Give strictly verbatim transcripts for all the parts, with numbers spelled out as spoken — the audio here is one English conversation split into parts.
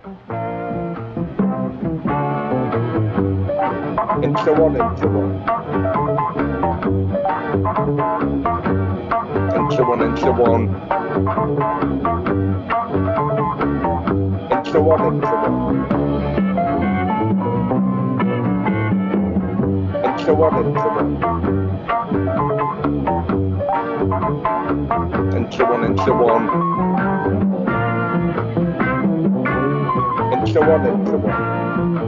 And so on and so on. And so on and so on. And so on and so on. And so on and so on. And so on and so on. And so on and so on.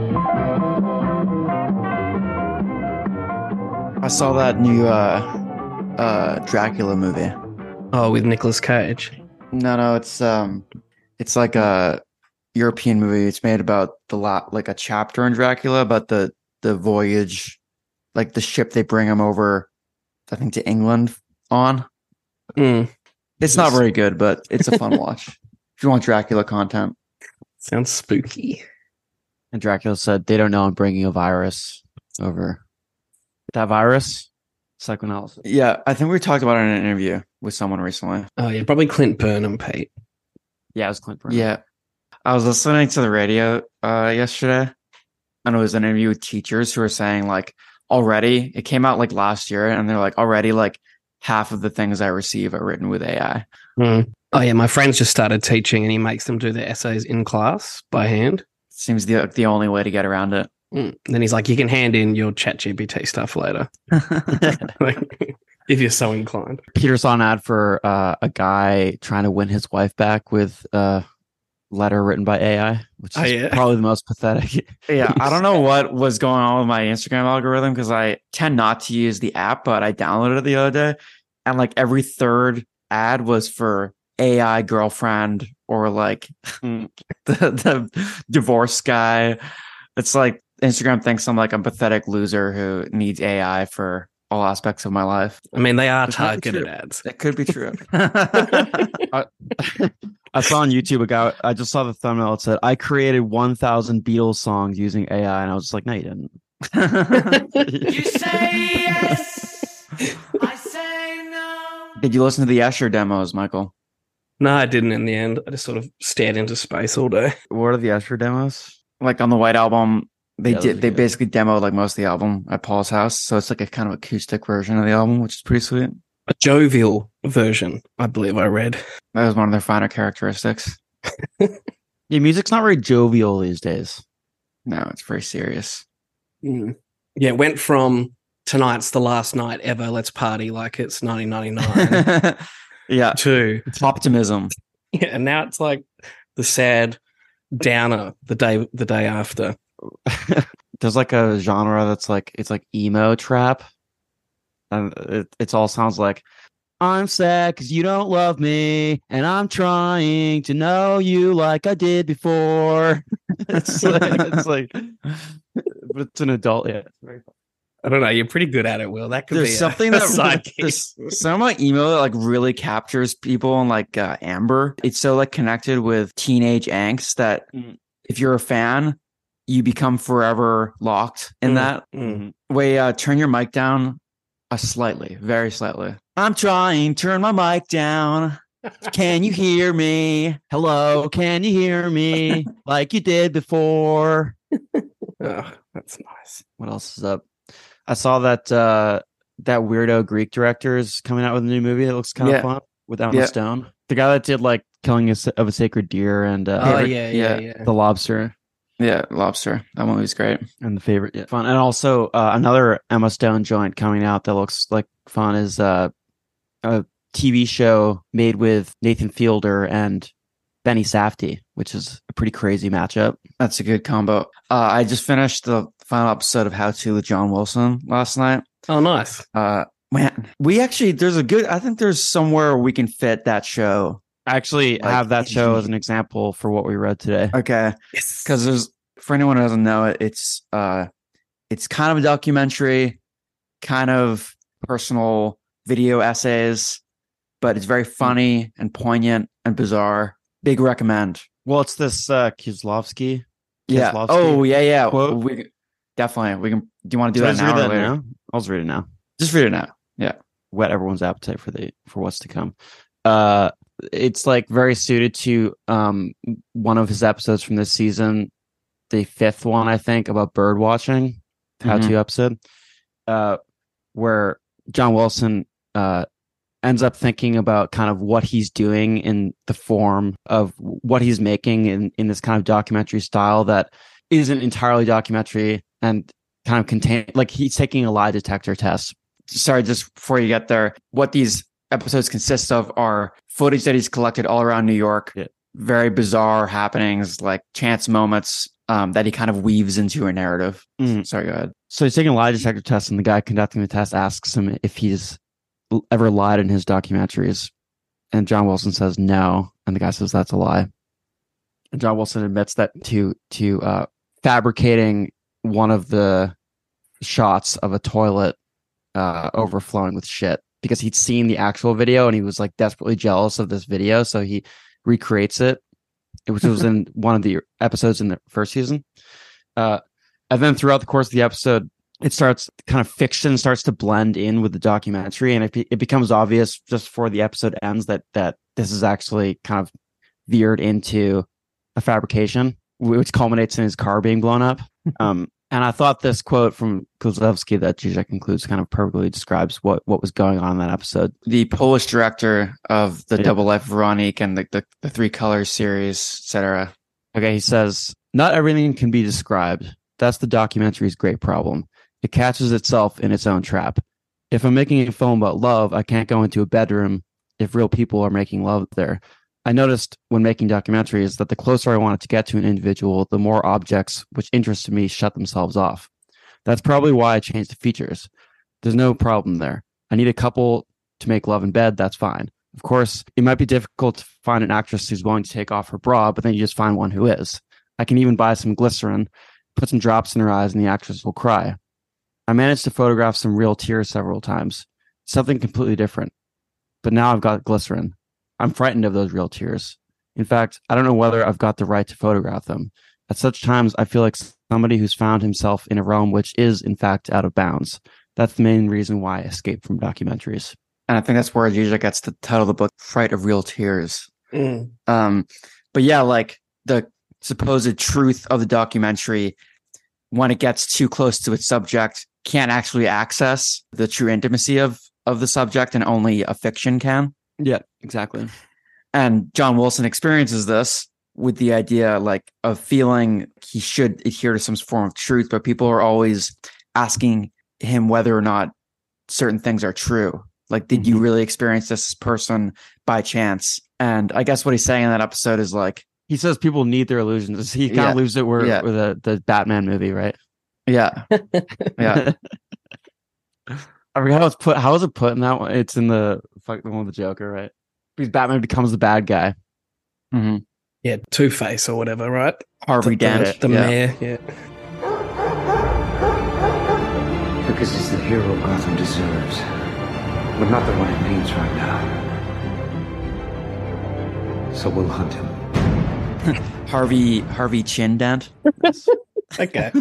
I saw that new uh, uh, Dracula movie. Oh, with Nicolas Cage. No, no, it's um, it's like a European movie. It's made about the lot, like a chapter in Dracula about the the voyage, like the ship they bring him over, I think to England on. Mm. It's not very good, but it's a fun watch if you want Dracula content. Sounds spooky. And Dracula said they don't know I'm bringing a virus over. That virus? Psychoanalysis. Yeah, I think we talked about it in an interview with someone recently. Oh, yeah, probably Clint Burnham, Pete. Yeah, it was Clint Burnham. Yeah. I was listening to the radio uh, yesterday, and it was an interview with teachers who were saying, like, already, it came out like last year, and they're like, already, like, half of the things I receive are written with A I. Mm. Oh, yeah, my friend's just started teaching, and he makes them do their essays in class by hand. Seems the the only way to get around it. Mm. Then he's like, you can hand in your ChatGPT stuff later. Like, if you're so inclined. Peter saw an ad for uh, a guy trying to win his wife back with a letter written by A I, which is Oh, yeah. probably the most pathetic. Yeah, I don't know what was going on with my Instagram algorithm because I tend not to use the app, but I downloaded it the other day, and like every third ad was for A I girlfriend or like the the divorce guy. It's like Instagram thinks I'm like a pathetic loser who needs A I for all aspects of my life. I mean, they are It's not targeted true. ads. That could be true. I, I saw on YouTube a guy, I just saw the thumbnail. It said, I created one thousand Beatles songs using A I. And I was just like, no, you didn't. You say yes, I say no. Did you listen to the Escher demos, Michael? No, I didn't in the end. I just sort of stared into space all day. What are the Escher demos? Like on the White Album, they Yeah, those did. are They good. basically demoed like most of the album at Paul's house, so it's like a kind of acoustic version of the album, which is pretty sweet. A jovial version, I believe I read. That was one of their finer characteristics. Yeah, music's not very jovial these days. No, it's very serious. Mm. Yeah, it went from tonight's the last night ever, let's party like it's nineteen ninety-nine Yeah, to, it's optimism. yeah, and now it's like the sad downer the day the day after. There's like a genre that's like, it's like emo trap. And it it's all sounds like, I'm sad because you don't love me, and I'm trying to know you like I did before. it's like, it's like, but it's an adult. Yeah, it's very fun. I don't know. You're pretty good at it, Will. That could There's be something a, a that side gig. there's some of my email that like really captures people and like uh, Amber. It's so like connected with teenage angst that Mm. if you're a fan, you become forever locked in Mm, that. mm. Wait, uh, turn your mic down uh, slightly, very slightly. I'm trying, turn my mic down. Can you hear me? Hello, can you hear me like you did before? Oh, that's nice. What else is up? I saw that uh, that weirdo Greek director is coming out with a new movie that looks kind Yeah. of fun with Emma Yeah. Stone. The guy that did like Killing a Sa- of a Sacred Deer and uh, Oh, Favorite- yeah, yeah, yeah. yeah. The Lobster Yeah, Lobster. That one was great. and the favorite. Yeah, fun. And also uh, another Emma Stone joint coming out that looks like fun is uh, a T V show made with Nathan Fielder and Benny Safdie, which is a pretty crazy matchup. That's a good combo. Uh, I just finished the final episode of How To with John Wilson last night. Oh, nice. Uh, man, we actually, there's a good, I think there's somewhere we can fit that show. I actually Like, have that show as an example for what we read today. Okay. Yes. Because there's, for anyone who doesn't know it, it's, uh, it's kind of a documentary, kind of personal video essays, but it's very funny and poignant and bizarre. Big recommend. Well, it's this uh, Kieslowski. Yeah. Kieslowski Oh, yeah, yeah. quote. We definitely, we can, do you want to do Should I that just now read or that later? now? I'll just read it now. Just read it now. Whet everyone's appetite for the for what's to come. Uh, it's like very suited to um one of his episodes from this season, the fifth one, I think, about bird watching, how to episode, uh, where John Wilson uh ends up thinking about kind of what he's doing in the form of what he's making in in this kind of documentary style that isn't entirely documentary and kind of contain like he's taking a lie detector test. Sorry, just before you get there, what these episodes consist of are footage that he's collected all around New York, yeah. very bizarre happenings, like chance moments um, that he kind of weaves into a narrative. Mm. Sorry, go ahead. So he's taking a lie detector test, and the guy conducting the test asks him if he's ever lied in his documentaries, and John Wilson says no, and the guy says that's a lie. And John Wilson admits that to to uh, fabricating one of the shots of a toilet uh, overflowing with shit, because he'd seen the actual video and he was like desperately jealous of this video, so he recreates it, which was in one of the episodes in the first season. Uh, and then throughout the course of the episode, it starts kind of fiction starts to blend in with the documentary, and it be, it becomes obvious just before the episode ends that that this is actually kind of veered into a fabrication, which culminates in his car being blown up. Um, and I thought this quote from Kozlowski that Zizek includes kind of perfectly describes what, what was going on in that episode. The Polish director of the yeah. Double Life of Veronique and the, the, the Three Colors series, et cetera. Okay, he says, not everything can be described. That's the documentary's great problem. It catches itself in its own trap. If I'm making a film about love, I can't go into a bedroom if real people are making love there. I noticed when making documentaries that the closer I wanted to get to an individual, the more objects which interested me shut themselves off. That's probably why I changed the features. There's no problem there. I need a couple to make love in bed, that's fine. Of course, it might be difficult to find an actress who's willing to take off her bra, but then you just find one who is. I can even buy some glycerin, put some drops in her eyes, and the actress will cry. I managed to photograph some real tears several times. Something completely different. But now I've got glycerin. I'm frightened of those real tears. In fact, I don't know whether I've got the right to photograph them. At such times, I feel like somebody who's found himself in a realm which is, in fact, out of bounds. That's the main reason why I escaped from documentaries. And I think that's where Zizek gets the title of the book, Fright of Real Tears. Mm. Um, but yeah, like the supposed truth of the documentary, when it gets too close to its subject, can't actually access the true intimacy of, of the subject, and only a fiction can. Yeah, exactly. And John Wilson experiences this with the idea like of feeling he should adhere to some form of truth, but people are always asking him whether or not certain things are true. Like, did mm-hmm. you really experience this person by chance? And I guess what he's saying in that episode is like, he says people need their illusions. He kind yeah. of leaves it where yeah. with the, the Batman movie, right? Yeah. Yeah. I forget how it's put. How is it put in that one? It's in the fuck the one with the Joker, right? Because Batman becomes the bad guy. Mm-hmm. Yeah, Two-Face or whatever, right? Harvey Dent, the, the yeah. mayor. Yeah. Because he's the hero Gotham deserves, but not the one it needs right now. So we'll hunt him. Harvey Harvey Chin Dent. Okay.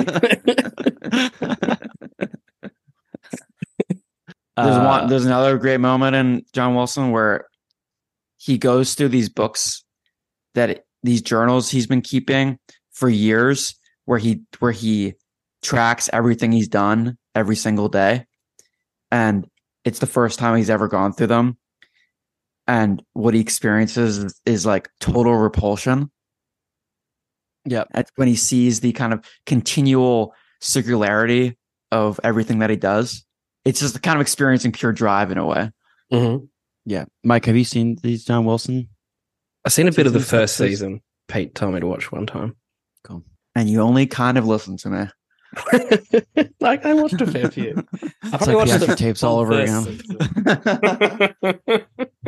There's one. There's another great moment in John Wilson where he goes through these books that these journals he's been keeping for years, where he where he tracks everything he's done every single day, and it's the first time he's ever gone through them, and what he experiences is, is like total repulsion. Yeah, that's when he sees the kind of continual circularity of everything that he does. It's just the kind of experiencing pure drive in a way. Mm-hmm. Yeah. Mike, have you seen these John Wilson? I've seen a bit of the first season. Pete told me to watch one time. Cool. And you only kind of listened to me. Like, I watched a fair few. I probably like watched the tapes all over again.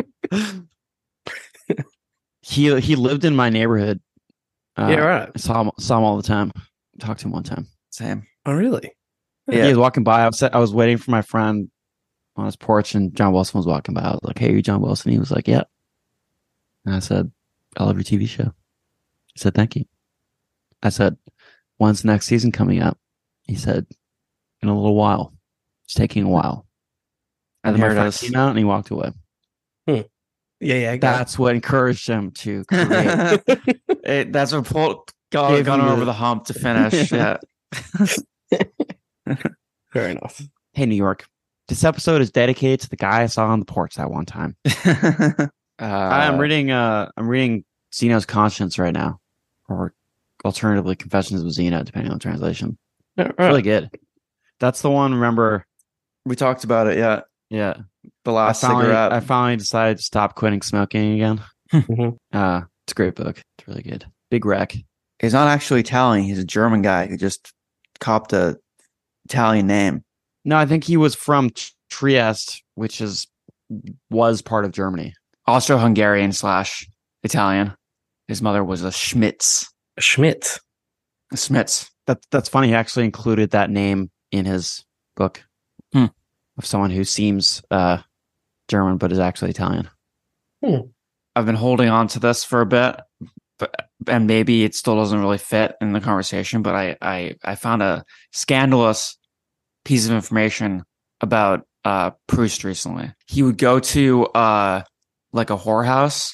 he he lived in my neighborhood. Uh, yeah, right. I saw him, saw him all the time. Talked to him one time. Same. Oh, really? Yeah. He was walking by. I was I was waiting for my friend on his porch, and John Wilson was walking by. I was like, "Hey, you John Wilson?" He was like, "Yeah." And I said, "I love your T V show." He said, "Thank you." I said, "When's the next season coming up?" He said, "In a little while. It's taking a while." And, and then my friend came out, and he walked away. Hmm. Yeah, yeah. go. That's what encouraged him to create. It- that's what pulled got, Gave got him him over the- the hump to finish. Yeah. Fair enough. Hey, New York. This episode is dedicated to the guy I saw on the porch that one time. uh, I'm reading. Uh, I'm reading Zeno's Conscience right now, or alternatively, Confessions of Zeno, depending on the translation. All It's really good. That's the one. Remember? We talked about it. Yeah. Yeah. The I last finally, cigarette. I finally decided to stop quitting smoking again. Mhm. Uh, it's a great book. It's really good. Big wreck. He's not actually Italian. He's a German guy who just copped a Italian name. No, I think he was from T- Trieste, which is was part of Germany. Austro-Hungarian slash Italian. His mother was a Schmitz. Schmidt. A Schmitz. That that's funny. He actually included that name in his book Hmm. of someone who seems uh, German but is actually Italian. I've been holding on to this for a bit, but and maybe it still doesn't really fit in the conversation. But I I, I found a scandalous piece of information about uh, Proust recently. He would go to uh, like a whorehouse,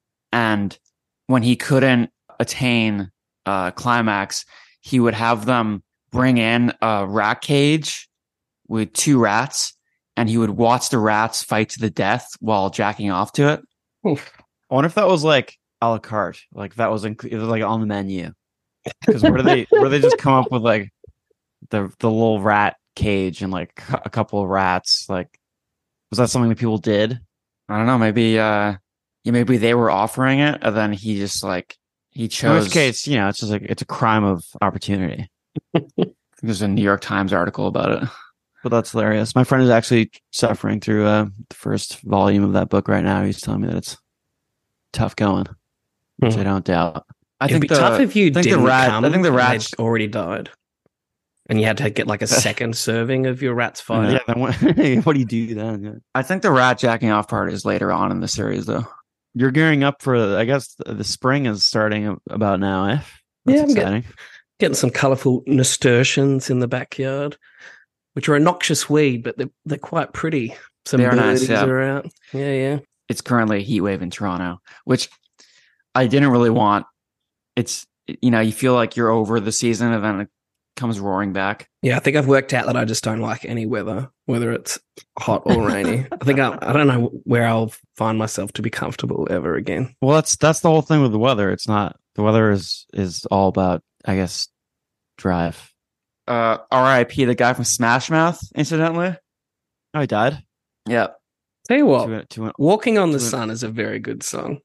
and when he couldn't attain uh, climax, he would have them bring in a rat cage with two rats, and he would watch the rats fight to the death while jacking off to it. Oof. I wonder if that was like a la carte, like that was inc- it was like on the menu. Because where do they where do they just come up with like the the little rat cage and like cu- a couple of rats? Like, was that something that people did? I don't know. Maybe, uh, yeah, maybe they were offering it, and then he just like he In chose. which case, you know, it's just like it's a crime of opportunity. There's a New York Times article about it. But that's hilarious. My friend is actually suffering through uh, the first volume of that book right now. He's telling me that it's tough going, which Hmm. I don't doubt. I It'd think be the, tough if you I think didn't the rat. come I think the and rat. they'd already died, and you had to get like a second serving of your rat's fire. Yeah, then what, what do you do then? Yeah. I think the rat jacking off part is later on in the series, though. You're gearing up for, I guess, the, the spring is starting about now, eh? That's Yeah, I'm get- exciting. Getting some colourful nasturtiums in the backyard, which are a noxious weed, but they're they're quite pretty. Some They are nice, birdies yeah. are out. Yeah, yeah. It's currently a heat wave in Toronto, which I didn't really want. It's, you know, you feel like you're over the season, and then it comes roaring back. Yeah, I think I've worked out that I just don't like any weather, whether it's hot or rainy. I think I, I don't know where I'll find myself to be comfortable ever again. Well, that's that's the whole thing with the weather. It's not the weather is is all about, I guess, drive. Uh, R I P the guy from Smash Mouth, incidentally. Oh, he died. Yeah. Tell you what, To, to, Walking on the to- Sun is a very good song.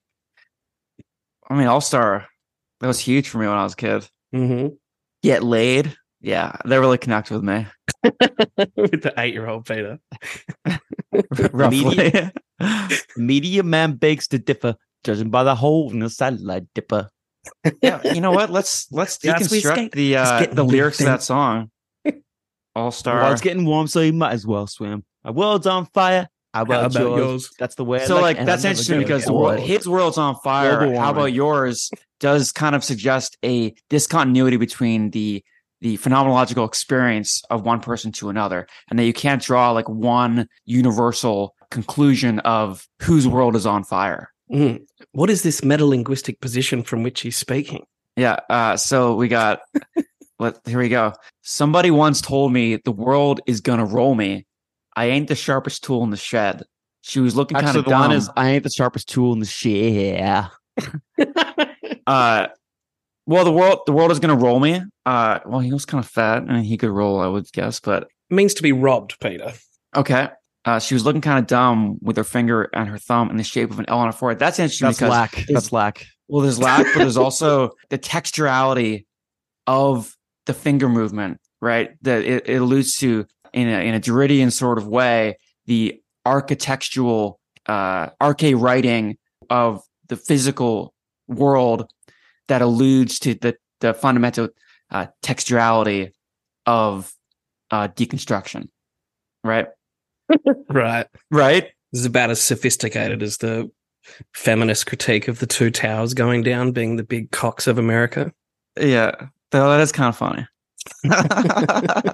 I mean, All Star, that was huge for me when I was a kid. Mm-hmm. Get Laid. Yeah, they really connect with me. With the eight-year-old Peter. Roughly. Media man begs to differ, judging by the hole in the satellite dipper. Yeah, you know what? Let's let's Yeah, as we deconstruct skate, the let's uh, get the the lyrics of thing. that song. All Star. Well, it's getting warm, so you might as well swim. My world's on fire. How about, about yours? yours? That's the way. I So like it, and that's I'm never interesting gonna because get the world, bored. his world's on fire. Global How about warming. yours? Does kind of suggest a discontinuity between the the phenomenological experience of one person to another, and that you can't draw like one universal conclusion of whose world is on fire. Mm. What is this metalinguistic position from which he's speaking? Yeah. Uh, so we got. Let here we go. Somebody once told me the world is gonna roll me. I ain't the sharpest tool in the shed. She was looking kind Actually, of the dumb. one is I ain't the sharpest tool in the shed. uh, well, the world the world is gonna roll me. Uh, well, he was kind of fat and he could roll, I would guess. But It means to be robbed, Peter. okay. Uh, she was looking kind of dumb with her finger and her thumb in the shape of an L on her forehead. That's interesting That's because lack. That's lack. well, there's lack, but there's also the texturality of the finger movement, right? That it, it alludes to in a, in a Derridian sort of way, the architectural, uh, arche writing of the physical world that alludes to the, the fundamental uh, texturality of uh, deconstruction, right? Right. Right? This is about as sophisticated as the feminist critique of the two towers going down being the big cocks of America. Yeah. Though that is kind of funny.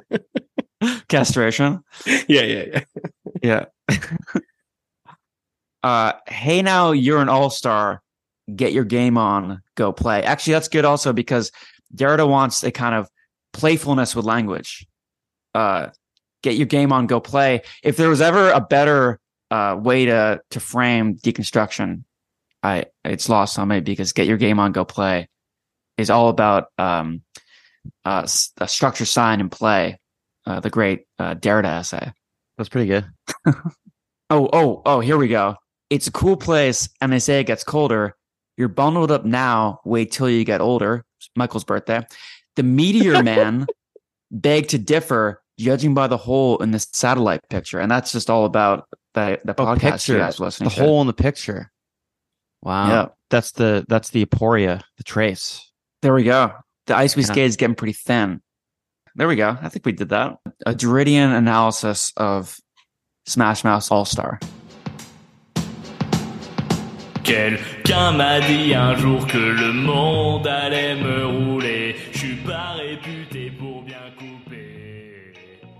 Castration. Yeah, yeah, yeah. Yeah. Uh, hey, now you're an all-star. Get your game on. Go play. Actually, that's good also because Derrida wants a kind of playfulness with language. Uh, get your game on. Go play. If there was ever a better uh, way to to frame deconstruction, I it's lost on me because get your game on. Go play is all about um, uh, a structure, sign, and play. Uh, the great uh, Derrida essay. That's pretty good. Oh, oh, oh, here we go. It's a cool place, and they say it gets colder. You're bundled up now. Wait till you get older. Michael's birthday. The Meteor Man begged to differ, judging by the hole in the satellite picture. And that's just all about the, the Oh, podcast picture. you guys are listening The to. hole in the picture. Wow. Yeah. That's the that's the aporia, the trace. There we go. The ice we Yeah. skate is getting pretty thin. There we go. I think we did that. A Derridian analysis of Smash Mouth All-Star. Quelqu'un m'a dit un jour que le monde allait me rouler. Je suis pas réputé pour bien couper.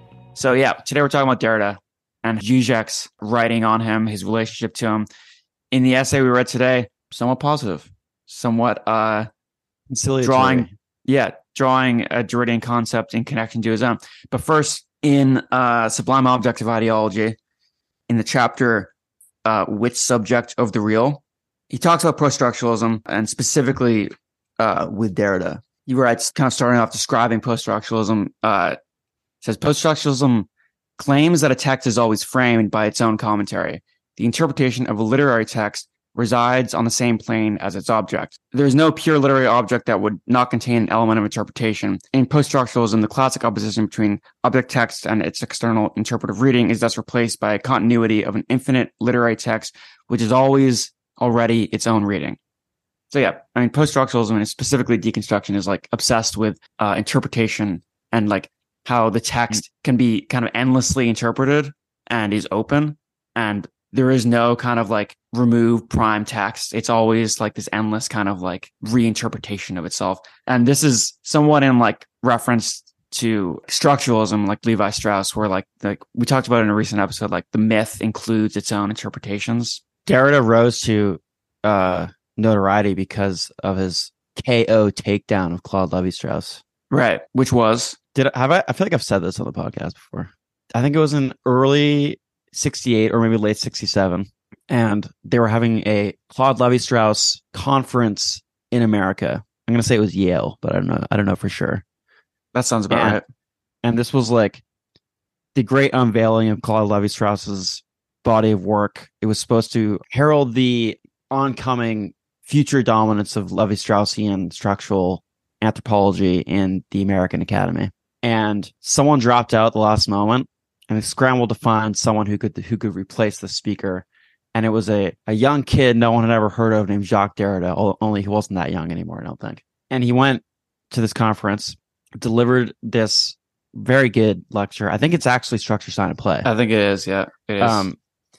So yeah, today we're talking about Derrida and Zizek's writing on him, his relationship to him. In the essay we read today, somewhat positive, somewhat uh, Conciliatory. drawing, yeah, drawing a Derridian concept in connection to his own. But first, in uh, Sublime Objective Ideology, in the chapter uh, "Which Subject of the Real," he talks about post-structuralism and specifically uh, with Derrida. He writes, kind of starting off describing post-structuralism. Uh, says post-structuralism claims that a text is always framed by its own commentary. The interpretation of a literary text resides on the same plane as its object. There is no pure literary object that would not contain an element of interpretation. In post-structuralism, the classic opposition between object text and its external interpretive reading is thus replaced by a continuity of an infinite literary text, which is always already its own reading. So yeah, I mean, post-structuralism and specifically deconstruction is like obsessed with uh, interpretation and like how the text can be kind of endlessly interpreted and is open, and there is no kind of like remove prime text. It's always like this endless kind of like reinterpretation of itself. And this is somewhat in like reference to structuralism, like Levi Strauss, where like, like we talked about in a recent episode, like the myth includes its own interpretations. Derrida rose to uh, notoriety because of his K O takedown of Claude Lévi-Strauss. Right. Which was, Did I, have I? I feel like I've said this on the podcast before. I think it was in early sixty-eight or maybe late sixty-seven, and they were having a Claude Lévi-Strauss conference in America. I'm going to say it was Yale, but I don't know. I don't know for sure. that sounds about Yeah. right. And this was like the great unveiling of Claude Lévi-Strauss's body of work. It was supposed to herald the oncoming future dominance of Lévi-Straussian structural anthropology in the American Academy. And someone dropped out at the last moment, and they scrambled to find someone who could who could replace the speaker. And it was a, a young kid no one had ever heard of named Jacques Derrida, al- only he wasn't that young anymore, I don't think. And he went to this conference, delivered this very good lecture. I think it's actually Structure, Sign, and Play. I think it is. Yeah, it is. Um,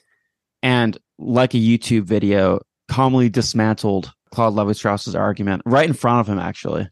and like a YouTube video, calmly dismantled Claude Lévi-Strauss's argument right in front of him, actually,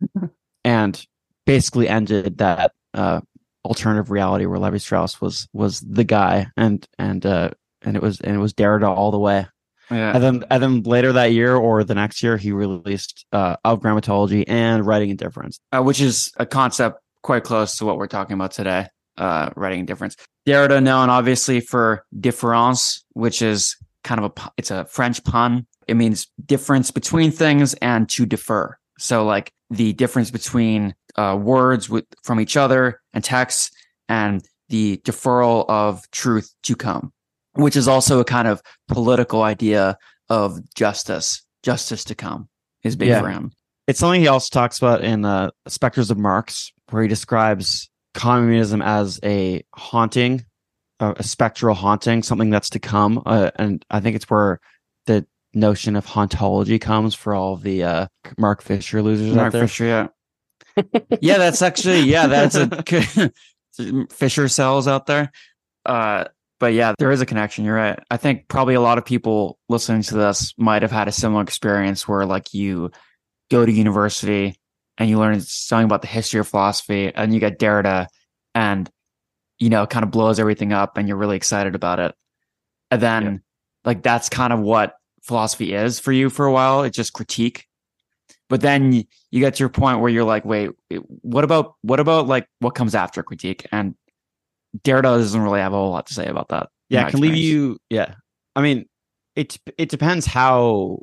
and basically ended that uh, alternative reality where Lévi-Strauss was was the guy, and and uh, and it was and it was Derrida all the way. yeah. And then and then later that year or the next year, he released uh, Of Grammatology and Writing Indifference. Uh, which is a concept quite close to what we're talking about today, uh, writing indifference. Derrida known obviously for différance, which is kind of a, pu- it's a French pun. It means difference between things and to defer. So like the difference between uh, words with, from each other and texts and the deferral of truth to come, which is also a kind of political idea of justice, justice to come is big Yeah. for him. It's something he also talks about in uh, Spectres of Marx, where he describes communism as a haunting, uh, a spectral haunting, something that's to come. Uh, and I think it's where the notion of hauntology comes for all of the uh, Mark Fisher losers out Mark there. Fisher, yeah. yeah, that's actually, yeah, that's a Fisher cells out there. Uh, but yeah, there is a connection. You're right. I think probably a lot of people listening to this might have had a similar experience where like you go to university and you learn something about the history of philosophy and you get Derrida and, you know, kind of blows everything up and you're really excited about it. And then like that's kind of what philosophy is for you for a while. It's just critique. But then you, you get to your point where you're like, wait, what about what about like what comes after critique? And Derrida doesn't really have a whole lot to say about that. in Yeah, my it can leave experience. you. Yeah, I mean, it it depends how.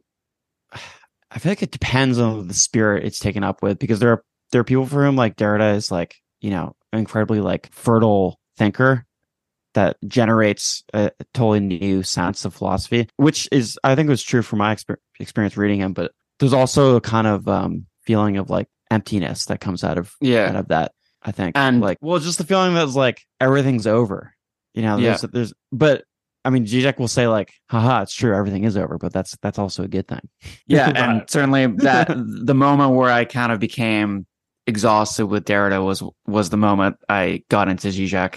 I feel like it depends on the spirit it's taken up with, because there are there are people for whom like Derrida is like, you know, an incredibly like fertile thinker that generates a, a totally new sense of philosophy, which is, I think, was true from my exper- experience reading him. But there's also a kind of um, feeling of like emptiness that comes out of Yeah. out of that. I think, And- like, well, just the feeling that it's like everything's over. You know, there's, there's, but I mean, Zizek will say like, haha, it's true, everything is over, but that's that's also a good thing. Yeah, and certainly that the moment where I kind of became exhausted with Derrida was was the moment I got into Zizek.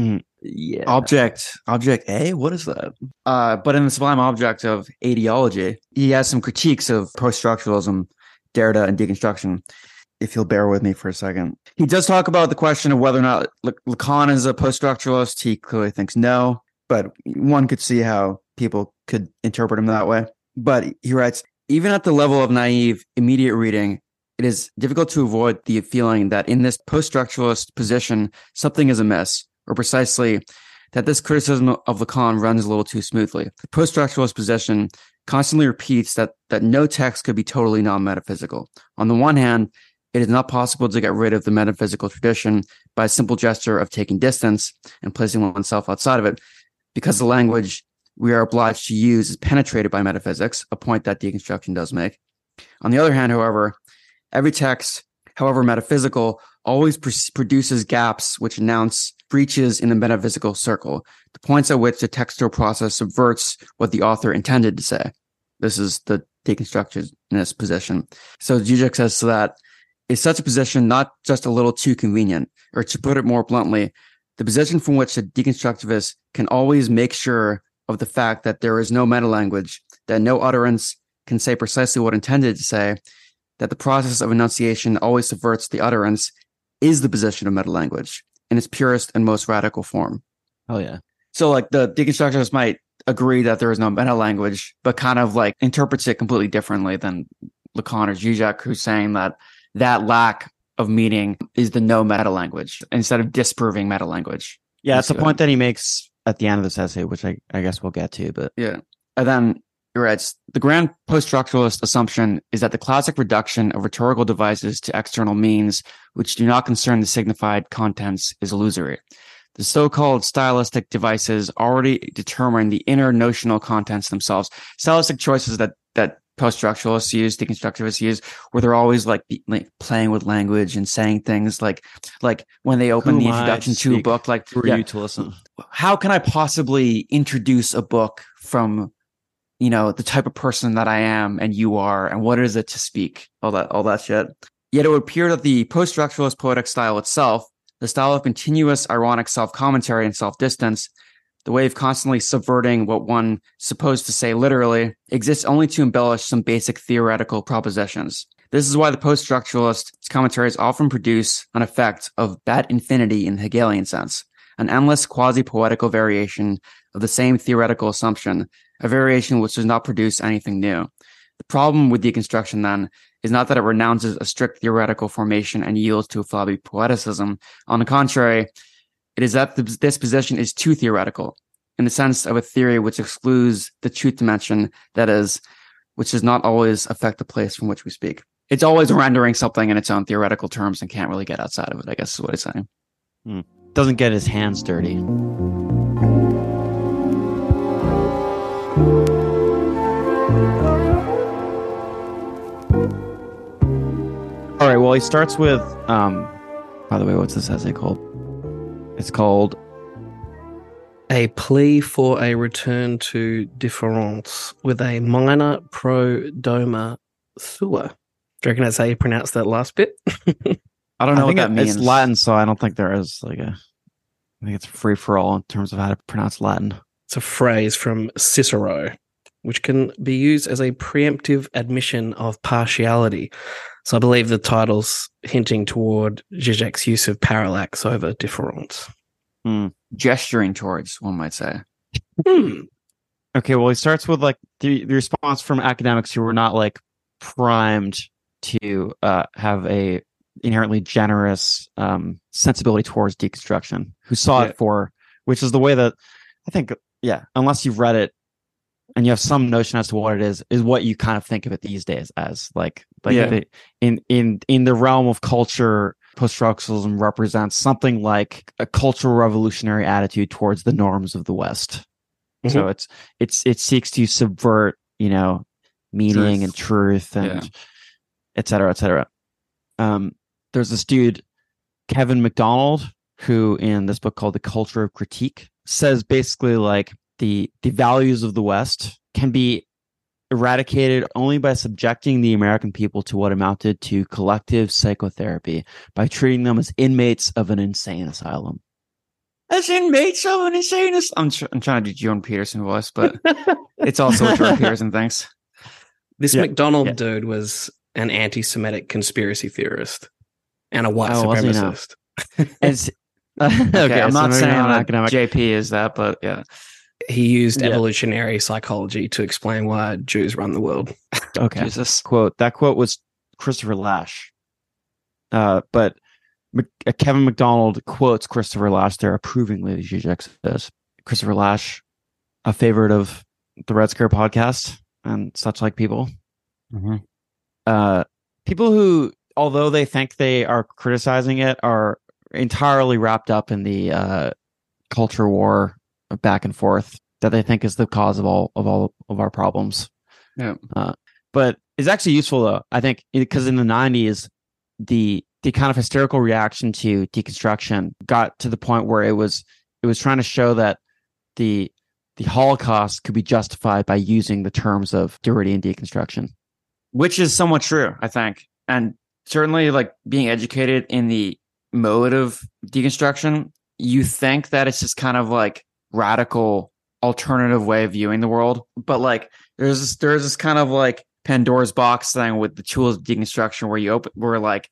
Yeah. Object, object A, what is that? Uh, but in the Sublime Object of Ideology, he has some critiques of post-structuralism, Derrida, and deconstruction. If you'll bear with me for a second, he does talk about the question of whether or not L- Lacan is a post-structuralist. He clearly thinks no, but one could see how people could interpret him that way. But he writes, even at the level of naive, immediate reading, it is difficult to avoid the feeling that in this post-structuralist position, something is amiss, or precisely that this criticism of Lacan runs a little too smoothly. The post-structuralist position constantly repeats that, that no text could be totally non-metaphysical. On the one hand, it is not possible to get rid of the metaphysical tradition by a simple gesture of taking distance and placing oneself outside of it, because the language we are obliged to use is penetrated by metaphysics, a point that deconstruction does make. On the other hand, however, every text, however metaphysical, always pr- produces gaps which announce breaches in the metaphysical circle, the points at which the textual process subverts what the author intended to say. This is the deconstructionist position. So Zizek says to that, is such a position not just a little too convenient, or to put it more bluntly, the position from which the deconstructivist can always make sure of the fact that there is no metalanguage, that no utterance can say precisely what intended to say, that the process of enunciation always subverts the utterance, is the position of metalanguage in its purest and most radical form. Oh yeah. So like the deconstructionists might agree that there is no metalanguage, but kind of like interprets it completely differently than Lacan or Zizek, who's saying that that lack of meaning is the no metalanguage instead of disproving metalanguage. Yeah, it's You a see point what that he makes at the end of this essay, which I, I guess we'll get to, but Yeah. And then he writes, the grand post-structuralist assumption is that the classic reduction of rhetorical devices to external means which do not concern the signified contents is illusory. The so-called stylistic devices already determine the inner notional contents themselves. Stylistic choices that that post-structuralists use, deconstructivists use, where they're always like, be, like playing with language and saying things like, like when they open Who the am I introduction to to a speak book, like, for yeah, you to listen. how can I possibly introduce a book from, you know, the type of person that I am and you are, and what is it to speak? All that, all that shit. Yet it would appear that the post-structuralist poetic style itself, the style of continuous ironic self-commentary and self-distance, the way of constantly subverting what one supposed to say literally, exists only to embellish some basic theoretical propositions. This is why the post-structuralist commentaries often produce an effect of bad infinity in the Hegelian sense, an endless quasi-poetical variation of the same theoretical assumption, a variation which does not produce anything new. The problem with deconstruction, then, is not that it renounces a strict theoretical formation and yields to a flabby poeticism. On the contrary, it is that this position is too theoretical, in the sense of a theory which excludes the truth dimension, that is, which does not always affect the place from which we speak. It's always rendering something in its own theoretical terms and can't really get outside of it, I guess is what it's saying. Hmm. Doesn't get his hands dirty. All right, well, he starts with, um, by the way, what's this essay called? It's called A plea for a return to difference with a minor prodroma sua. Do you reckon that's how you pronounce that last bit? I don't know I what think that it- means. It's Latin, so I don't think there is like a. I think it's free for all in terms of how to pronounce Latin. It's a phrase from Cicero, which can be used as a preemptive admission of partiality. So I believe the title's hinting toward Zizek's use of parallax over difference. Gesturing towards, one might say. Hmm. Okay, well, he starts with like the, the response from academics who were not like primed to uh, have a inherently generous um, sensibility towards deconstruction, who saw Yeah. it for, which is the way that I think, yeah, unless you've read it and you have some notion as to what it is, is what you kind of think of it these days as like, like Yeah. the, in in in the realm of culture. Post-structuralism represents something like a cultural revolutionary attitude towards the norms of the West. Mhm. So it's it's it seeks to subvert, you know, meaning Truth. and truth and Yeah. et cetera, et cetera. Um, there's this dude, Kevin McDonald, who in this book called The Culture of Critique says basically like the the values of the West can be eradicated only by subjecting the American people to what amounted to collective psychotherapy by treating them as inmates of an insane asylum. As inmates of an insane as- I'm, tr- I'm trying to do Jordan Peterson voice, but it's also what Jordan Peterson thinks. This Yeah, McDonald yeah. dude was an anti-Semitic conspiracy theorist and a white Oh, was he now? supremacist. As, Okay, okay, I'm so not maybe saying an that academic. J P is that, but yeah. He used Yeah. evolutionary psychology to explain why Jews run the world. Okay. Jesus. Quote. That quote was Christopher Lash. Uh, but Mc- uh, Kevin McDonald quotes Christopher Lash there approvingly, Zizek says. Christopher Lash, a favorite of the Red Scare podcast and such like people. Mhm. Uh, people who, although they think they are criticizing it, are entirely wrapped up in the uh, culture war back and forth that they think is the cause of all of all of our problems. Yeah. Uh, but it's actually useful though, I think, because in the nineties, the the kind of hysterical reaction to deconstruction got to the point where it was it was trying to show that the the Holocaust could be justified by using the terms of Derridian deconstruction. Which is somewhat true, I think. And certainly like being educated in the mode of deconstruction, you think that it's just kind of like radical alternative way of viewing the world. But like there's this there's this kind of like Pandora's box thing with the tools of deconstruction where you open where like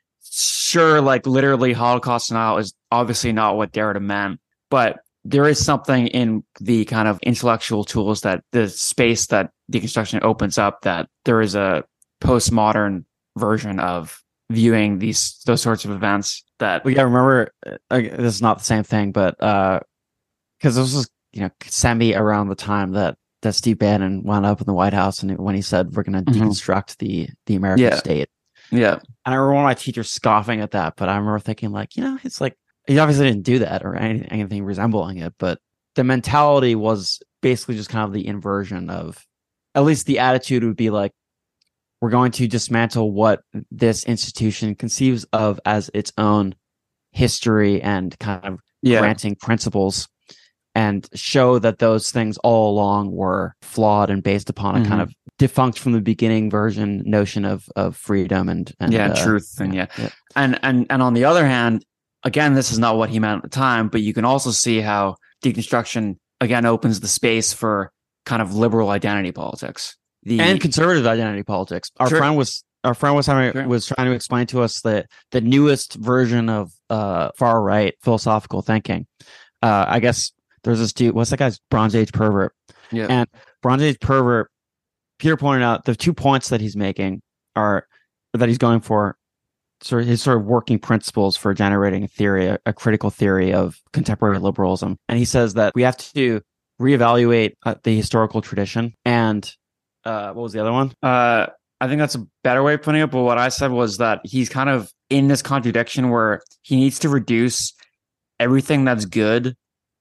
sure, like literally Holocaust denial is obviously not what Derrida meant, but there is something in the kind of intellectual tools that the space that deconstruction opens up that there is a postmodern version of viewing these those sorts of events that We got to remember, uh, this is not the same thing, but uh, because this was, you know, semi around the time that that Steve Bannon wound up in the White House, and when he said we're going to Mhm. deconstruct the the American Yeah. state. yeah And I remember one of my teachers scoffing at that, but I remember thinking, like, you know, it's like he obviously didn't do that or anything, anything resembling it, but the mentality was basically just kind of the inversion of, at least the attitude would be like, we're going to dismantle what this institution conceives of as its own history and kind of yeah granting principles, and show that those things all along were flawed and based upon a kind Mhm. of defunct from the beginning version notion of of freedom and, and yeah uh, truth and yeah. yeah. and and and on the other hand, again, this is not what he meant at the time, but you can also see how deconstruction again opens the space for kind of liberal identity politics. The and conservative identity politics. Our Sure. friend was our friend was having, Sure. was trying to explain to us that the newest version of uh, far right philosophical thinking. Uh, I guess there's this dude. What's that guy's Bronze Age pervert? yeah And Bronze Age pervert. Peter pointed out the two points that he's making are that he's going for. Sort of his sort of working principles for generating a theory, a, a critical theory of contemporary liberalism, and he says that we have to reevaluate uh, the historical tradition and. Uh, what was the other one? Uh, I think that's a better way of putting it. But what I said was that he's kind of in this contradiction where he needs to reduce everything that's good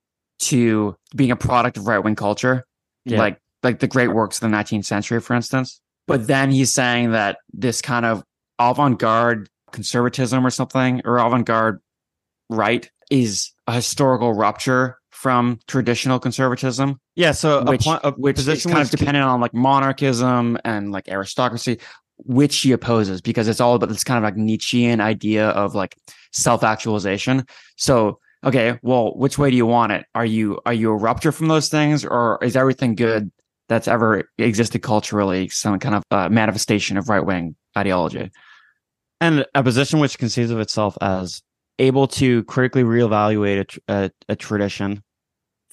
to being a product of right wing culture, Yeah. like like the great works of the nineteenth century, for instance. But then he's saying that this kind of avant garde conservatism or something, or avant garde right, is a historical rupture from traditional conservatism. Yeah, so a, which, po- a which is position kind of which- dependent on like monarchism and like aristocracy, which he opposes because it's all about this kind of like Nietzschean idea of like self-actualization. So, okay, well, which way do you want it? Are you are you a rupture from those things, or is everything good that's ever existed culturally some kind of uh, manifestation of right-wing ideology? and a position which conceives of itself as able to critically reevaluate a, tr- a, a tradition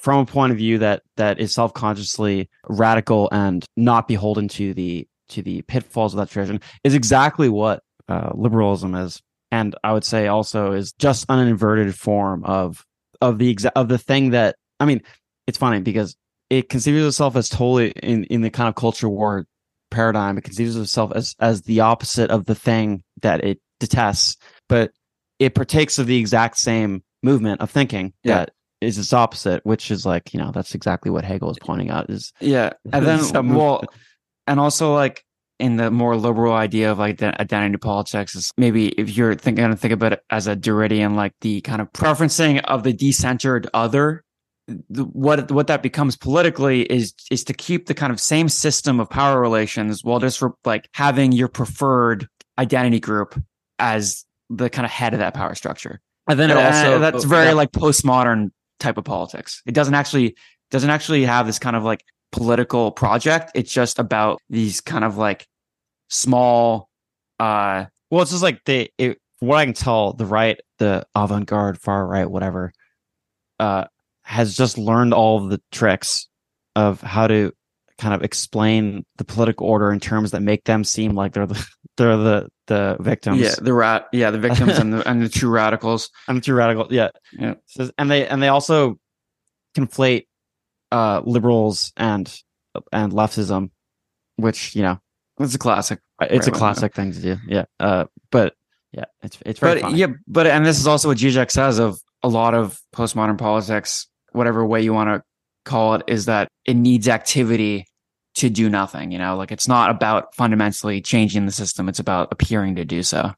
from a point of view that that is self-consciously radical and not beholden to the to the pitfalls of that tradition is exactly what uh, liberalism is. And I would say also is just an inverted form of of the exa- of the thing that, I mean, it's funny because it conceives of itself as totally in, in the kind of culture war paradigm. It conceives of itself as as the opposite of the thing that it detests, but it partakes of the exact same movement of thinking Yeah. that is its opposite, which is like, you know, that's exactly what Hegel is pointing out is Yeah, and then Some- well, and also like in the more liberal idea of like the identity politics is maybe if you're thinking to think about it as a Derridian, like the kind of preferencing of the decentered other. The, what what that becomes politically is is to keep the kind of same system of power relations while just for like having your preferred identity group as the kind of head of that power structure. and then it And, also uh, that's very that- like postmodern type of politics. It doesn't actually doesn't actually have this kind of like political project. It's just about these kind of like small uh well, it's just like they, it, from what I can tell, the right, the avant-garde, far right, whatever, uh, has just learned all of the tricks of how to kind of explain the political order in terms that make them seem like they're the they're the the victims. yeah, the rat yeah, the victims and the and the true radicals. I'm too radical. Yeah, Yeah. So, and they and they also conflate uh, liberals and and leftism, which, you know, It's a classic. it's a Right, classic thing to do. Yeah, uh, but yeah, it's it's very But funny. yeah, but and this is also what Zizek says of a lot of postmodern politics, whatever way you want to call it, is that it needs activity to do nothing. You know, like it's not about fundamentally changing the system; it's about appearing to do so.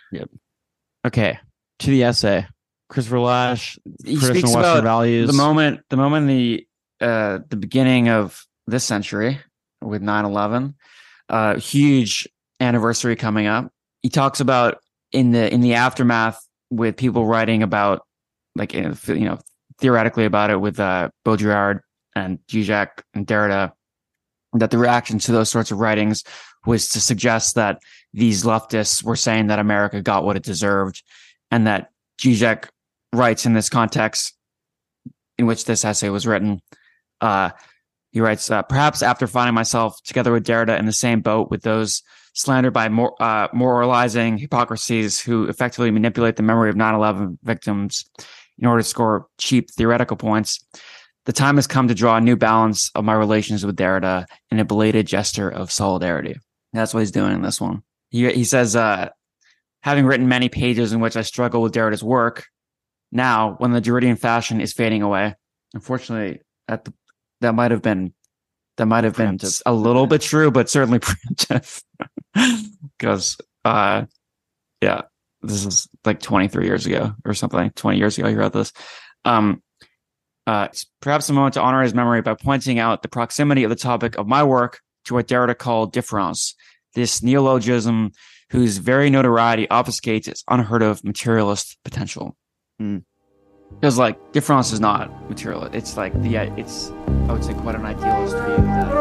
Okay, to the essay, Christopher Lasch, He traditional speaks Western about values. the moment, the moment, the uh, the beginning of this century with nine eleven, uh, huge anniversary coming up. He talks about in the in the aftermath with people writing about, like, you know, theoretically about it with uh, Baudrillard and Zizek and Derrida, that the reaction to those sorts of writings was to suggest that these leftists were saying that America got what it deserved, and that Zizek writes in this context in which this essay was written. Uh, he writes, uh, perhaps after finding myself together with Derrida in the same boat with those slandered by mor- uh, moralizing hypocrisies who effectively manipulate the memory of nine eleven victims in order to score cheap theoretical points, the time has come to draw a new balance of my relations with Derrida in a belated gesture of solidarity. That's what he's doing in this one. He, he says, uh, having written many pages in which I struggle with Derrida's work, now, when the Derridian fashion is fading away, unfortunately, at the, that might have been that might have been Preemptive. a little bit true, but certainly preemptive. Because, uh, yeah, this is like twenty-three years ago or something, twenty years ago he wrote this. Um, uh, it's perhaps a moment to honor his memory by pointing out the proximity of the topic of my work to what Derrida called difference, this neologism whose very notoriety obfuscates its unheard of materialist potential. Because like difference is not material. It's like the it's I would say quite an idealist view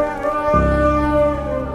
that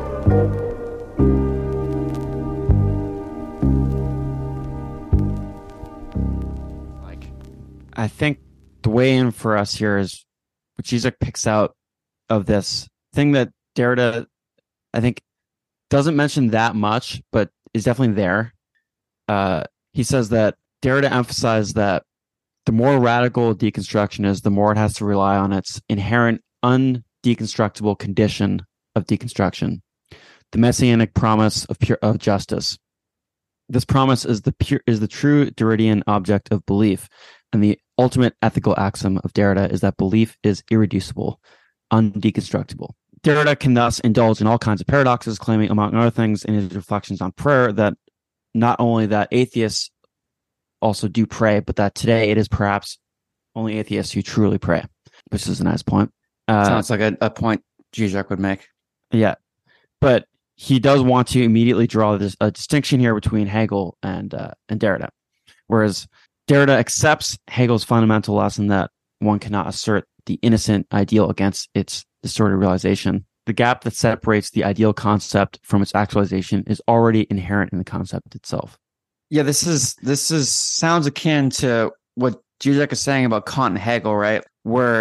like I think the way in for us here is what Zizek picks out of this thing that Derrida, I think, doesn't mention that much, but is definitely there. Uh, he says that Derrida emphasized that the more radical deconstruction is, the more it has to rely on its inherent undeconstructible condition of deconstruction, the messianic promise of pure of justice. This promise is the pure is the true Derridian object of belief, and the ultimate ethical axiom of Derrida is that belief is irreducible, undeconstructible. Derrida can thus indulge in all kinds of paradoxes, claiming, among other things, in his reflections on prayer, that not only that atheists also do pray, but that today it is perhaps only atheists who truly pray, which is a nice point. Uh, sounds like a, a point Zizek would make. yeah, but he does want to immediately draw this, a distinction here between Hegel and uh, and Derrida, whereas Derrida accepts Hegel's fundamental lesson that one cannot assert the innocent ideal against its distorted realization. The gap that separates the ideal concept from its actualization is already inherent in the concept itself. Yeah, this is this is sounds akin to what Zizek is saying about Kant and Hegel, right? Where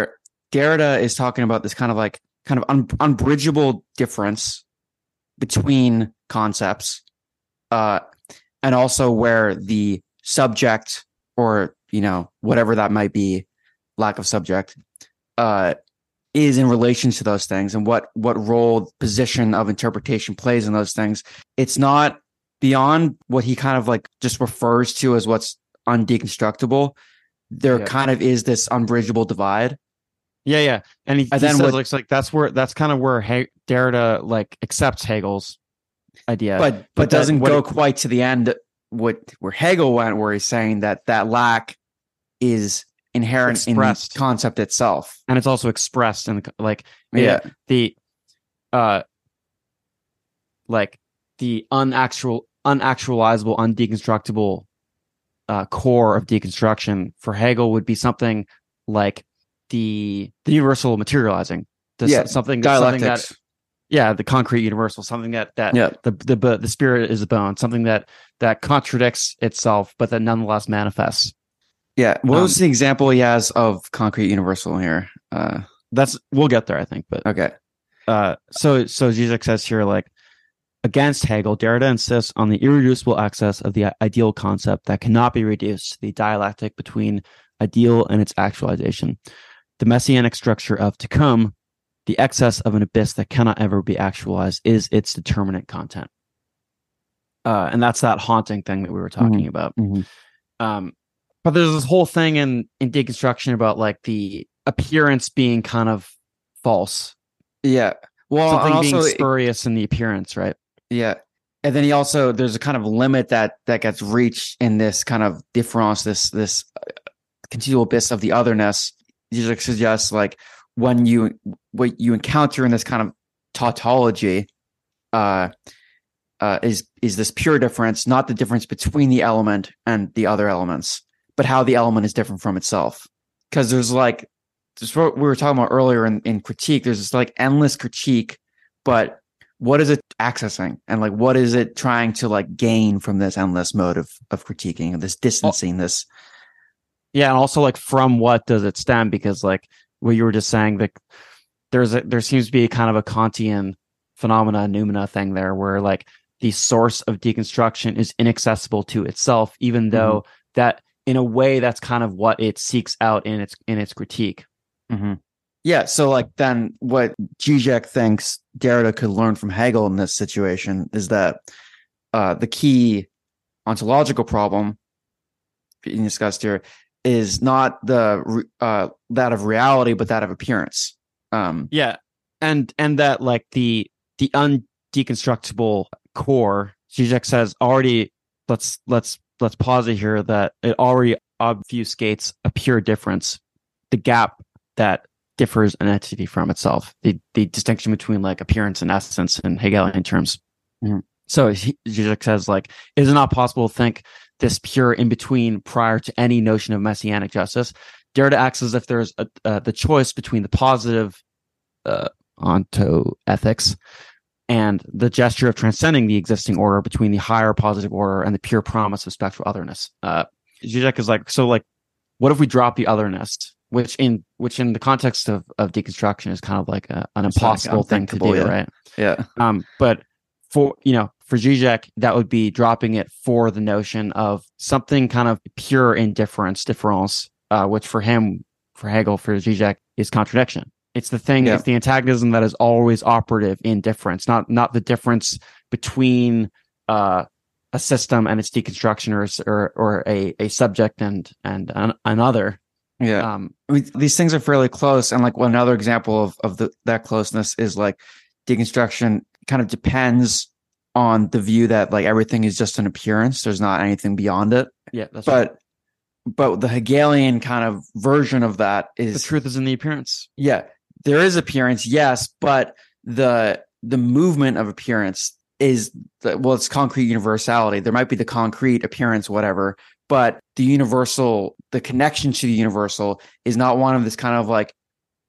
Derrida is talking about this kind of like kind of un- unbridgeable difference between concepts, uh, and also where the subject, or you know whatever that might be, lack of subject, uh, is in relation to those things, and what what role, position of interpretation plays in those things. It's not beyond what he kind of like just refers to as what's undeconstructible. There Yeah. kind of is this unbridgeable divide. Yeah, yeah, and he, And he then says what- like, it's like that's where that's kind of where he- Derrida like accepts Hegel's idea, but but, but that- doesn't what go it- quite to the end what where Hegel went, where he's saying that that lack is inherent Expressed. in the concept itself. and it's also expressed in the, like Yeah. it- the uh like the unactual unactualizable undeconstructible uh core of deconstruction for Hegel would be something like the the universal materializing, the, Yeah, something something Dialectics. that yeah the concrete universal, something that that Yeah. the the bo- the spirit is the bone, something that that contradicts itself but that nonetheless manifests. Yeah. What Um, was the example he has of concrete universal here? Uh, That's we'll get there, I think, but okay. uh, so so Zizek says here, like, against Hegel, Derrida insists on the irreducible excess of the ideal concept that cannot be reduced to the dialectic between ideal and its actualization. The messianic structure of to come, the excess of an abyss that cannot ever be actualized, is its determinate content. Uh, and that's that haunting thing that we were talking about. Mhm. Um, but there's this whole thing in in deconstruction about like the appearance being kind of false, Yeah. Well, something and being also, spurious in the appearance, right? yeah. And then he also, there's a kind of limit that that gets reached in this kind of difference, this this uh, continual abyss of the otherness. Zizek suggests like when you what you encounter in this kind of tautology, uh, uh, is is this pure difference, not the difference between the element and the other elements, but how the element is different from itself. Because there's like, just what we were talking about earlier in, in critique, there's this like endless critique, but what is it accessing? And like, what is it trying to like gain from this endless mode of, of critiquing, this distancing, this? Yeah, and also like from what does it stem? Because like what you were just saying, that there's a, there seems to be kind of a Kantian phenomena noumena thing there, where like the source of deconstruction is inaccessible to itself, even though that in a way that's kind of what it seeks out in its in its critique. Mm-hmm. Yeah. So like then what Zizek thinks Derrida could learn from Hegel in this situation is that uh, the key ontological problem being discussed here is not the uh, that of reality, but that of appearance. Um, Yeah, and and that like the the undeconstructible core, Zizek says already. Let's let's let's pause it here. That it already obfuscates a pure difference, the gap that differs an entity from itself, the the distinction between like appearance and essence in Hegelian terms. Mhm. So he- Zizek says like, it is not possible to think this pure in between prior to any notion of messianic justice. Derrida acts as if there's a, uh, the choice between the positive uh, onto ethics and the gesture of transcending the existing order, between the higher positive order and the pure promise of spectral otherness. Uh, Zizek is like, so like, what if we drop the otherness, which in which in the context of, of deconstruction is kind of like a, an It's impossible like thing to do, unthinkable, yeah. right? yeah. Um, but for you know, for Zizek, that would be dropping it for the notion of something kind of pure indifference, difference, uh, which for him, for Hegel, for Zizek, is contradiction. It's the thing, Yeah. it's the antagonism that is always operative in difference, not not the difference between uh, a system and its deconstruction, or or, or a, a subject and and an, another. Yeah. Um, I mean, these things are fairly close. And like one another example of, of the, that closeness is like deconstruction kind of depends on the view that like everything is just an appearance. There's not anything beyond it. yeah, that's right. But, but the Hegelian kind of version of that The is truth is in the appearance. yeah, there is appearance. Yes. But the, the movement of appearance is the, well, it's concrete universality. There might be the concrete appearance, whatever, but the universal, the connection to the universal is not one of this kind of like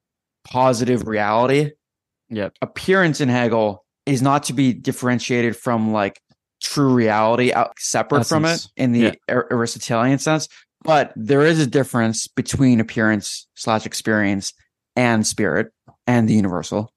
positive reality. Yep. Appearance in Hegel is not to be differentiated from like true reality out separate from it Essence. in the Yeah. Ar- Aristotelian sense. But there is a difference between appearance slash experience and spirit and the universal.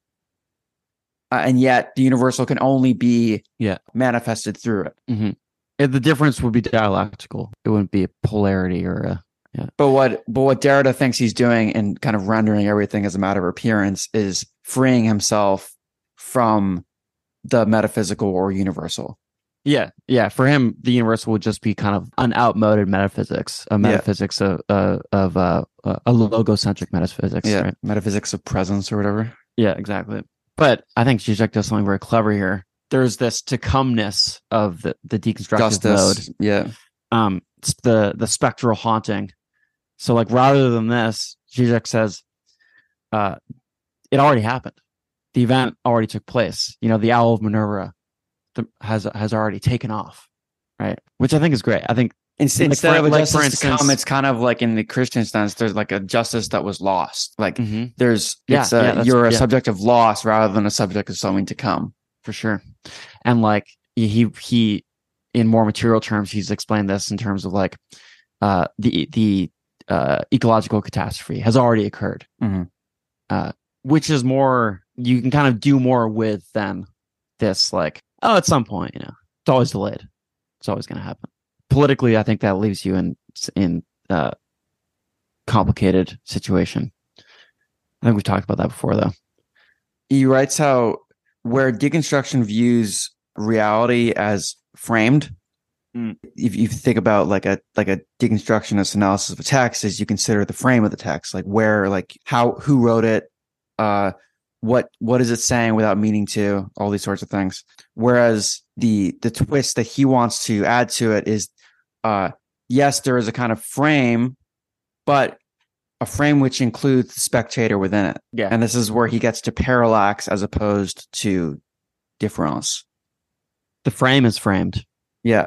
Uh, and yet the universal can only be Yeah. manifested through it. Mm-hmm. The difference would be dialectical. It wouldn't be a polarity or a But what but what Derrida thinks he's doing in kind of rendering everything as a matter of appearance is freeing himself from the metaphysical or universal. yeah yeah. For him, the universal would just be kind of an outmoded metaphysics, a metaphysics of uh, of uh, a logocentric metaphysics. Yeah, Right? metaphysics of presence or whatever. Yeah, exactly. But I think Zizek does something very clever here. There's this to comeness of the, the deconstructive mode. Justice. Yeah. Um, it's the the spectral haunting. So, like, rather than this, Zizek says, uh, it already happened. The event already took place. You know, the Owl of Minerva the, has has already taken off, right? Which I think is great. I think Instead, Like instead for- of a like, justice for to instance- come, it's kind of like in the Christian sense, there's like a justice that was lost. Like Mhm. there's, Yeah, it's a, yeah, that's- you're a yeah. subject of loss rather than a subject of something to come. for sure. And like he he, in more material terms, he's explained this in terms of like uh, the the uh, ecological catastrophe has already occurred, Mhm. uh, which is more you can kind of do more with than this. Like, oh, at some point, you know, it's always delayed. It's always going to happen. Politically, I think that leaves you in in uh, complicated situation. I think we've talked about that before, though. He writes how where deconstruction views reality as framed. Mm. If you think about like a like a deconstructionist analysis of a text, is you consider the frame of the text, like where, like how, who wrote it, uh, what what is it saying without meaning to, all these sorts of things. Whereas the the twist that he wants to add to it is, uh, yes, there is a kind of frame, but a frame which includes the spectator within it. Yeah. And this is where he gets to parallax as opposed to difference. The frame is framed. Yeah.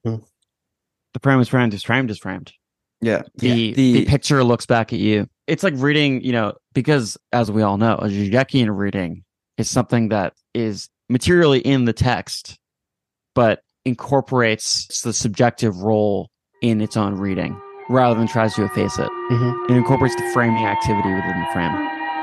The frame is framed. Is framed is framed. Yeah. The, The- the picture looks back at you. It's like reading, you know, because as we all know, a Zizekian reading is something that is materially in the text, but incorporates the subjective role in its own reading rather than tries to efface it. Mhm. It incorporates the framing activity within the frame.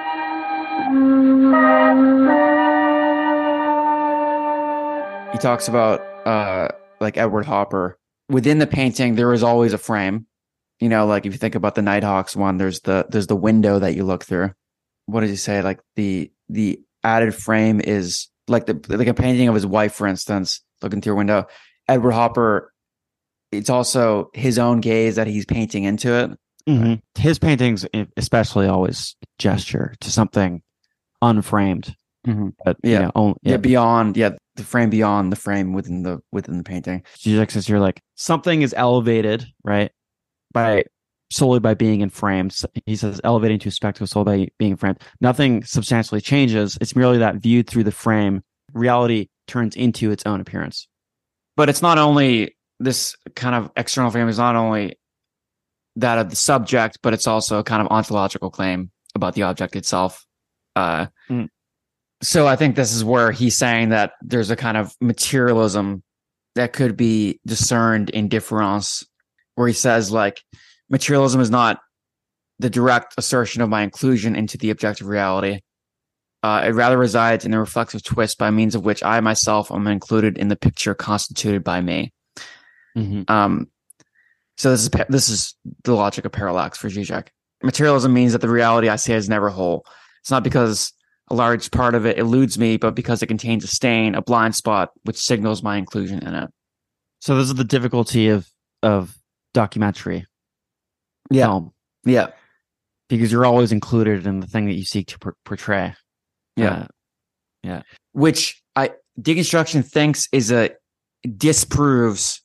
He talks about uh like Edward Hopper. Within the painting, there is always a frame. You know, like if you think about the Nighthawks one, there's the there's the window that you look through. What did he say? Like the the added frame is like the like a painting of his wife, for instance, looking through a window. Edward Hopper, it's also his own gaze that he's painting into it. Mhm. His paintings, especially, always gesture to something unframed. Mhm. But Yeah. you know, only, Yeah. yeah. beyond yeah, the frame beyond the frame within the within the painting. Zizek says here, like something is elevated, right, by solely by being in frames. He says elevating to a spectacle solely by being framed. Nothing substantially changes. It's merely that viewed through the frame, reality turns into its own appearance. But it's not only this kind of external frame is not only that of the subject, but it's also a kind of ontological claim about the object itself. Uh, Mm. So I think this is where he's saying that there's a kind of materialism that could be discerned in difference, where he says like materialism is not the direct assertion of my inclusion into the objective reality. Uh, it rather resides in the reflexive twist by means of which I myself am included in the picture constituted by me. Mm-hmm. Um, so this is pa- this is the logic of parallax for Zizek. Materialism means that the reality I see is never whole. It's not because a large part of it eludes me, but because it contains a stain, a blind spot, which signals my inclusion in it. So this is the difficulty of of documentary Yeah, film, yeah, because you're always included in the thing that you seek to por- portray. yeah. Uh, Which I deconstruction thinks is a disproves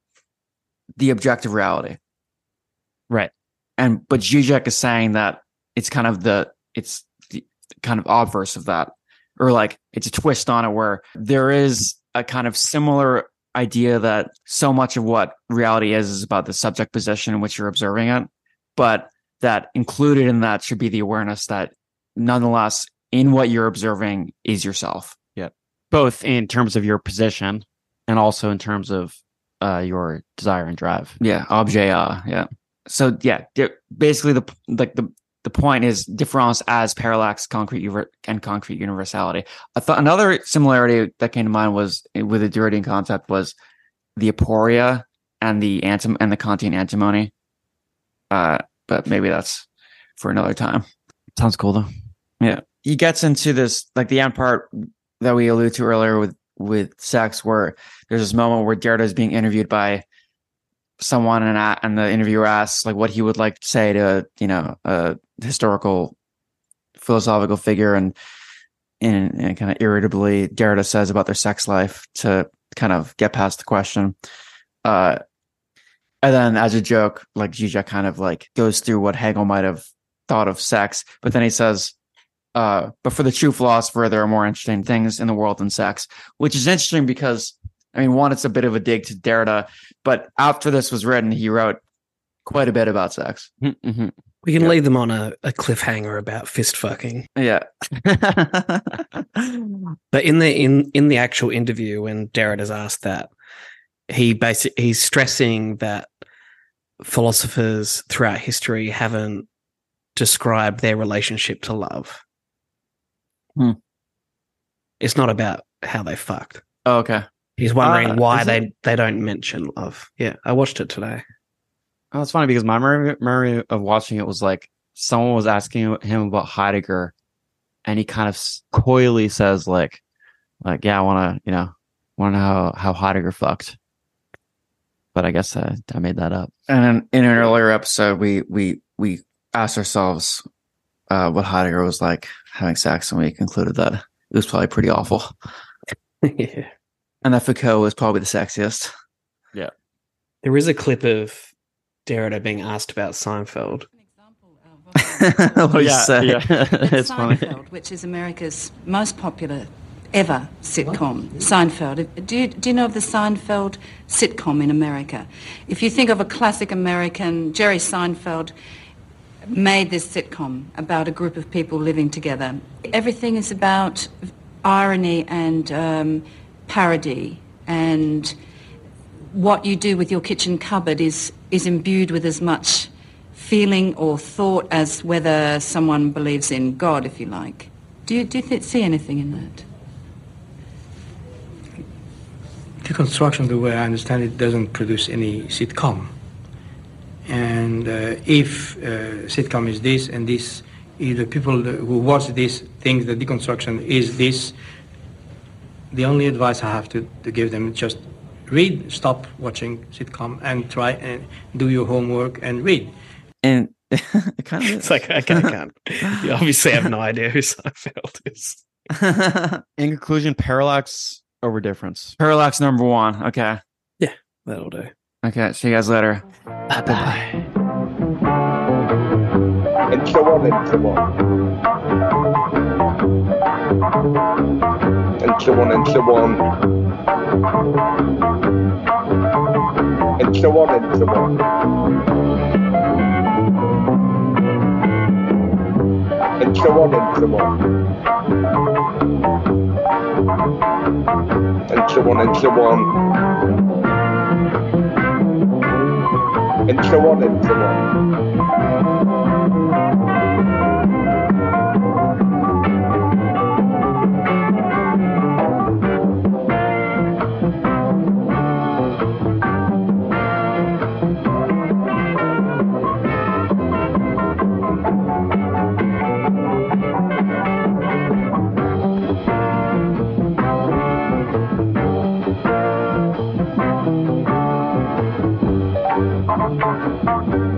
the objective reality. Right. And but Zizek is saying that it's kind of the it's the kind of obverse of that, or like it's a twist on it where there is a kind of similar idea that so much of what reality is is about the subject position in which you're observing it, but that included in that should be the awareness that nonetheless in what you're observing is yourself. both in terms of your position and also in terms of uh, your desire and drive. Yeah, objet. Uh, yeah. So yeah, di- basically the like the the point is difference as parallax, concrete uver- and concrete universality. I thought another similarity that came to mind was with the Derridian concept was the aporia and the antim- and the Kantian antimony. Uh, but maybe that's for another time. Sounds cool though. Yeah, he gets into this like the end part that we alluded to earlier with with sex, where there's this moment where Derrida is being interviewed by someone, and a- and the interviewer asks like what he would like to say to you know a historical philosophical figure, and and, and kind of irritably Derrida says about their sex life to kind of get past the question. Uh, and then as a joke, like Zizek kind of like goes through what Hegel might have thought of sex, but then he says, uh, but for the true philosopher, there are more interesting things in the world than sex, which is interesting because, I mean, one, it's a bit of a dig to Derrida, but after this was written, he wrote quite a bit about sex. Mm-hmm. We can Yeah. leave them on a, a cliffhanger about fist fucking. Yeah. But in the in in the actual interview, when Derrida's asked that, he basically he's stressing that philosophers throughout history haven't described their relationship to love. Hmm. It's not about how they fucked. Oh, okay. He's wondering Uh, why is they, it? they don't mention love. Yeah, I watched it today. Oh, it's funny because my memory, memory of watching it was like someone was asking him about Heidegger, and he kind of s- coyly says like, like yeah, I want to, you know, want to know how, how Heidegger fucked. But I guess I, I made that up. And in, in an earlier episode, we we we asked ourselves uh, what Heidegger was like having sex, and we concluded that it was probably pretty awful, Yeah. and that Foucault was probably the sexiest. There is a clip of Derrida being asked about Seinfeld. What do you say? yeah, it's funny. Seinfeld, which is America's most popular ever sitcom, Seinfeld. Do you, do you know of the Seinfeld sitcom in America? If you think of a classic American, Jerry Seinfeld made this sitcom about a group of people living together. Everything is about irony and um, parody, and what you do with your kitchen cupboard is, is imbued with as much feeling or thought as whether someone believes in God, if you like. Do you, do you th- see anything in that? Deconstruction, the way I understand it, doesn't produce any sitcom. And uh, if uh, sitcom is this and this, if the people who watch this think that deconstruction is this, the only advice I have to, to give them is just read, stop watching sitcom, and try and do your homework and read. And it kind of It's like, I can't, I can't. You obviously have no idea who Seinfeld is. In conclusion, parallax over difference. parallax number one. Okay. That'll do. Okay. See you guys later. Bye-bye. And so on and so on. And so on and so on. And so on and so on. And so on and so on. And so on and so on. And so on and so on. Thank you.